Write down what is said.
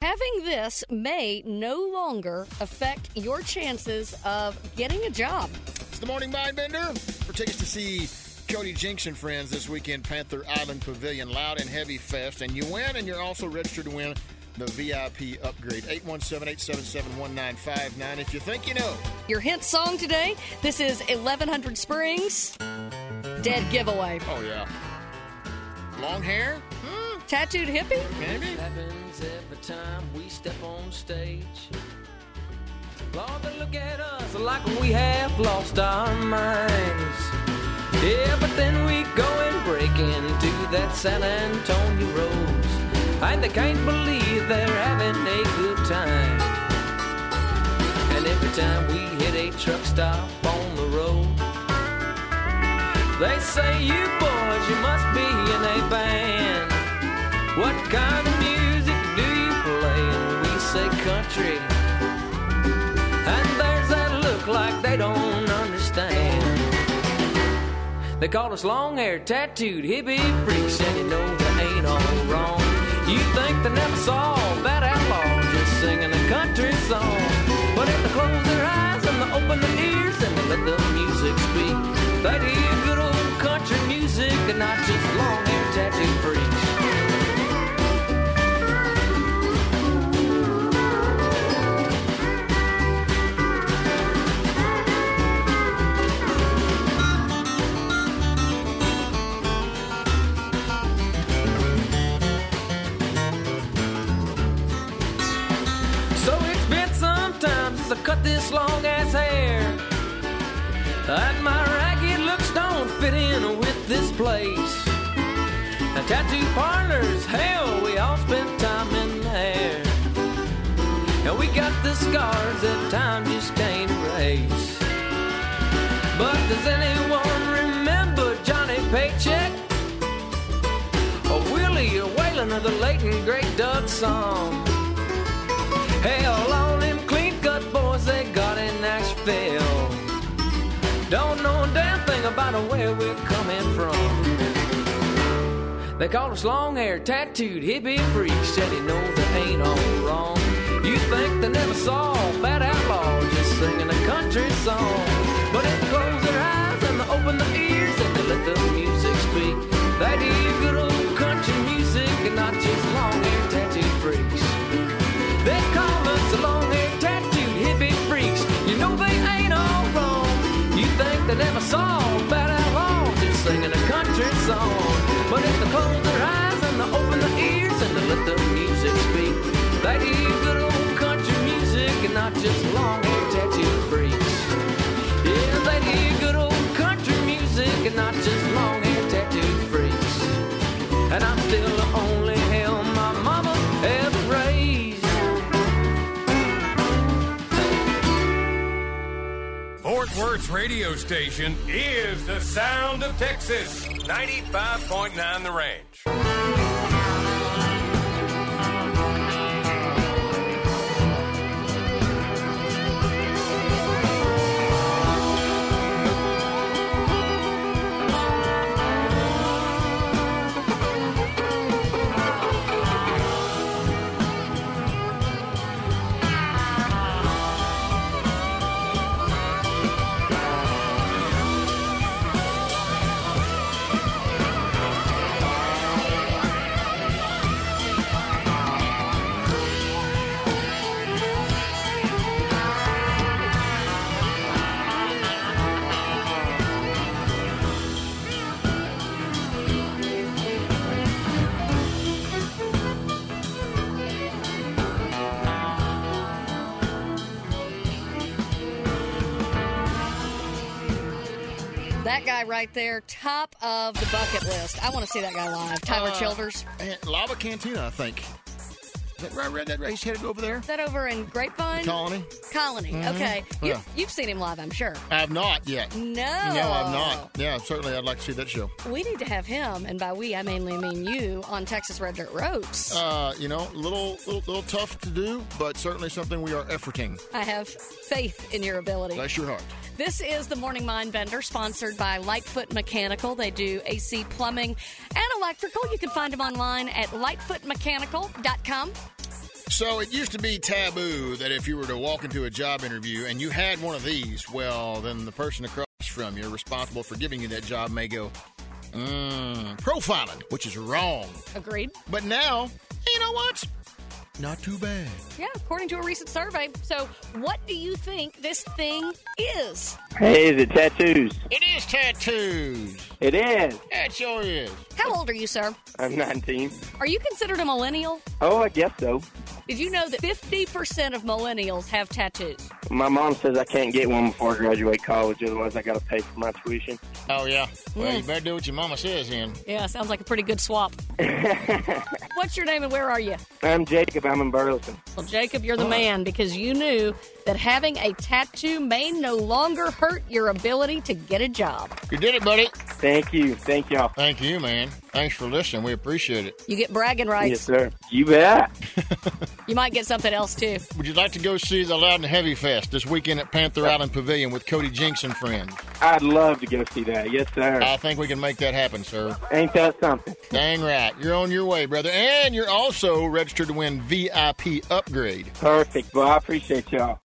having this may no longer affect your chances of getting a job. It's the Morning Mindbender. For tickets to see Cody Jinks and friends this weekend, Panther Island Pavilion, Loud and Heavy Fest. And you win, and you're also registered to win the VIP upgrade. 817-877-1959 if you think you know. Your hint song today, this is 1100 Springs, Dead Giveaway. Oh, yeah. Long hair? Tattooed hippie? Maybe. Happens every time we step on stage. Lord, they look at us like we have lost our minds. Yeah, but then we go and break into that San Antonio Rose, and they can't believe they're having a good time. And every time we hit a truck stop on the road, they say, you boys, you must be in a band. What kind of music do you play? And we say country, and there's that look like they don't understand. They call us long-haired, tattooed, hippie freaks, and you know they ain't all wrong. You think they never saw that outlaw just singing a country song. But if they close their eyes and they open their ears and they let the music speak, they hear good old country music and not just long-haired, tattooed freaks. I cut this long ass hair, and my ragged looks don't fit in with this place. Now tattoo parlors, hell, we all spend time in there, and we got the scars that time just can't erase. But does anyone remember Johnny Paycheck, or Willie, or Waylon, or the late and great Doug Song? Hell, all them clean-cut boys they got in Nashville don't know a damn thing about where we're coming from. They call us long-haired, tattooed, hippie freaks, and you know they ain't all wrong. You think they never saw that outlaw just singing a country song. But if they close their eyes and they open their ears and they let the music speak, they hear good old country music and not just long-haired, tattooed freaks. They call us the long-haired, tattooed, hippie freaks. You know they ain't all wrong. You think they never saw that outlaw just singing a country song. But if they close their eyes and they open their ears and they let the music speak, they hear good old country music and not just long-haired, tattooed freaks. Yeah, they hear good old country music and not just long-haired, tattooed freaks. And I'm still the only hell my mama ever raised. Fort Worth's radio station is the sound of Texas. 95.9 The Range. That guy right there, top of the bucket list. I want to see that guy live. Tyler Childers. Lava Cantina, I think. Is that right? That race headed over there? Is that over in Grapevine? Colony. Okay. Yeah. You've seen him live, I'm sure. I have not yet. No. No, I've not. Yeah, certainly I'd like to see that show. We need to have him, and by we, I mainly mean you, on Texas Red Dirt Roads. Little tough to do, but certainly something we are efforting. I have faith in your ability. Bless your heart. This is the Morning Mindbender, sponsored by Lightfoot Mechanical. They do AC plumbing and electrical. You can find them online at lightfootmechanical.com. So it used to be taboo that if you were to walk into a job interview and you had one of these, well, then the person across from you responsible for giving you that job may go, profiling, which is wrong. Agreed. But now, you know what? Not too bad. Yeah, according to a recent survey. So what do you think this thing is? Hey, is it tattoos? It is tattoos. It is. Yeah, it sure is. How old are you, sir? I'm 19. Are you considered a millennial? Oh, I guess so. Did you know that 50% of millennials have tattoos? My mom says I can't get one before I graduate college, otherwise I got to pay for my tuition. Oh, yeah. Well, you better do what your mama says, then. Yeah, sounds like a pretty good swap. What's your name and where are you? I'm Jacob. I'm in Burleson. Well, Jacob, you're the man because you knew that having a tattoo may no longer hurt your ability to get a job. You did it, buddy. Thank you. Thank y'all. Thank you, man. Thanks for listening. We appreciate it. You get bragging rights. Yes, sir. You bet. You might get something else, too. Would you like to go see the Loud and Heavy Fest this weekend at Panther Island Pavilion with Cody Jinks and friends? I'd love to go see that. Yes, sir. I think we can make that happen, sir. Ain't that something? Dang right. You're on your way, brother. And you're also registered to win VIP upgrade. Perfect. Well, I appreciate y'all.